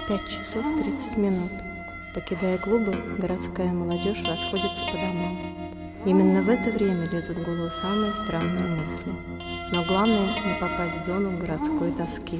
5 часов 30 минут. Покидая клубы, городская молодежь расходится по домам. Именно в это время лезут в голову самые странные мысли. Но главное не попасть в зону городской тоски.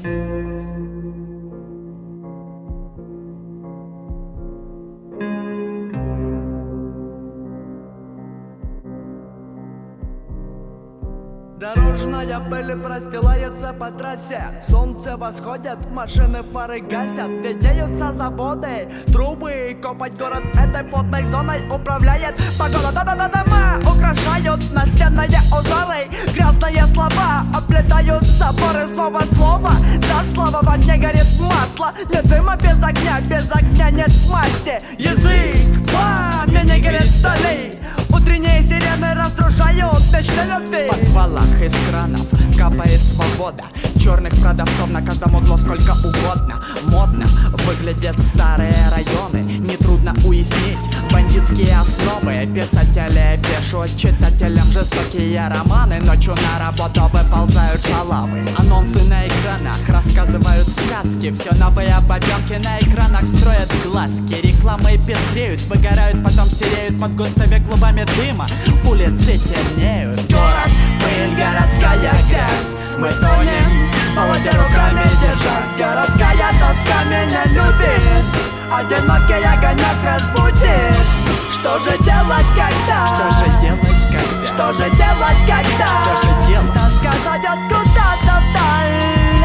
Дорожная пыль простилается по трассе. Солнце восходит, машины фары гасят. Видеются заводы, трубы. Копать город этой плотной зоной управляет погода. Да-да-да, дома украшают настенные узоры. Грязные слова облетают заборы. Снова слово за слово. В огне горит масло. Нет дыма без огня нет масти. Язык пламени горит вдали. Утренние сирены разрушают мечты любви. В подвалах из кранов капает свобода. Черных продавцов на каждом углу сколько угодно. Модно выглядят старые районы. Нетрудно уяснить бандитские основы. Писатели пишут читателям жестокие романы. Ночью на работу выползают шалавы. Анонсы на экранах рассказывают сказки. Все новые бабенки на экранах строят глазки. Рекламы пестреют, выгорают, потом сереют под густыми клубами дыма. Улицы темнеют. Город, пыль, городская грязь. Мы тонем, в болоте руками держась. Городская тоска меня любит. Одинокий огонек разбудит. Что же делать, когда? Что же делать, когда? Что же делать, когда? Что же делать? Тоска зовет куда-то вдаль.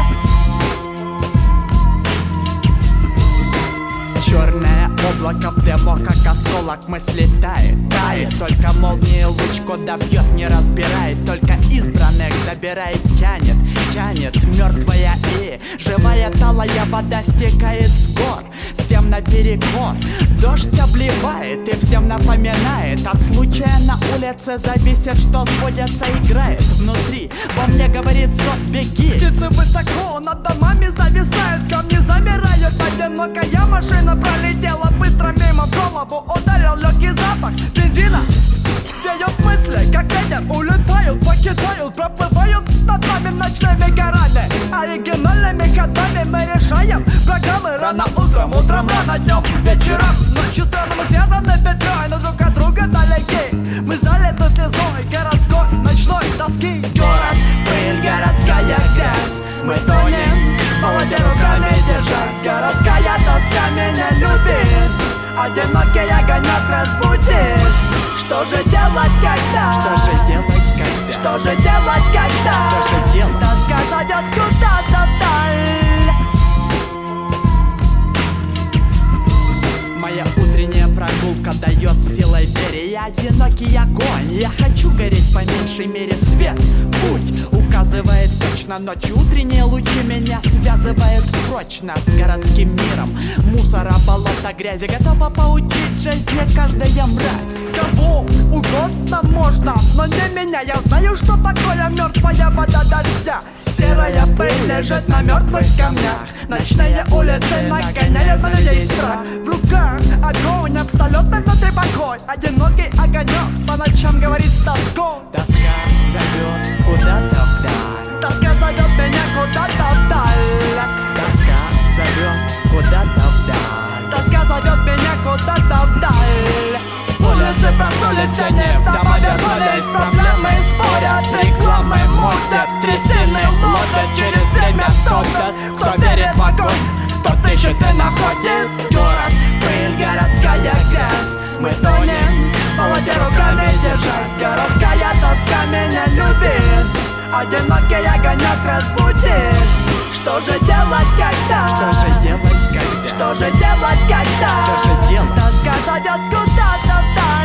Черное облако в дыму, как осколок мысли тает. Только молнии луч куда бьет, не разбирает. Только избранных забирает, тянет мертвая и живая талая вода стекает с гор. Всем наперекор дождь обливает и всем напоминает. От случая на улице зависит, что сбудется, играет внутри. Во мне говорит зов, беги. Птицы высоко над домами зависают, камни замирают. Одинокая машина пролетела быстро мимо, в голову ударил легкий запах бензина. Веют мысли, как ветер, улетают, покидают, проплывают над нами ночными горами. Оригинальными ходами мы решаем программы. Рано утром, рано днем, вечером. Ночью странно мы связаны петлей, но друг от друга далеки. Мы залиты слезой городской ночной тоски. Город, пыль, городская грязь. Мы тонем, в болоте руками держась. Городская тоска меня любит. Одинокий огонек разбудит. Что же делать, когда? Что же делать, когда? Что же делать, когда? Что же делать? Тоска зовет куда-то вдаль. Моя утренняя прогулка дает силой вере. Я одинокий огонь, я хочу гореть по меньшей мере. Свет, путь указывает точно. Ночью утренние лучи меня связывают прочно с городским миром. Мусора, болота, грязи, готова поучить жизни каждая мразь. Кого угодно можно, но не меня. Я знаю, что такое мертвая вода дождя. Серая пыль лежит на мертвых камнях. Ночные улицы нагоняют на людей страх. В руках огонь, абсолютно внутри покой. Одинокий огонек по ночам говорит с тоской. Тоска зовет куда-то вдаль. Тоска зовет меня куда-то вдаль. Тоска зовет куда-то вдаль. Тоска зовет меня куда-то вдаль. Улицы проснулись в тени, в дома вернулись проблемы, спорят, рекламы мутят, трясины ловят через время. Кто верит в огонь, тот ищет и находит. Город, пыль, городская грязь. Мы тонем, в болоте руками держась. Городская тоска меня любит. Одинокий огонек разбудит. Что же делать, когда? Что же делать, когда? Что же делать, когда? Что же делать? Тоска зовет куда-то вдаль.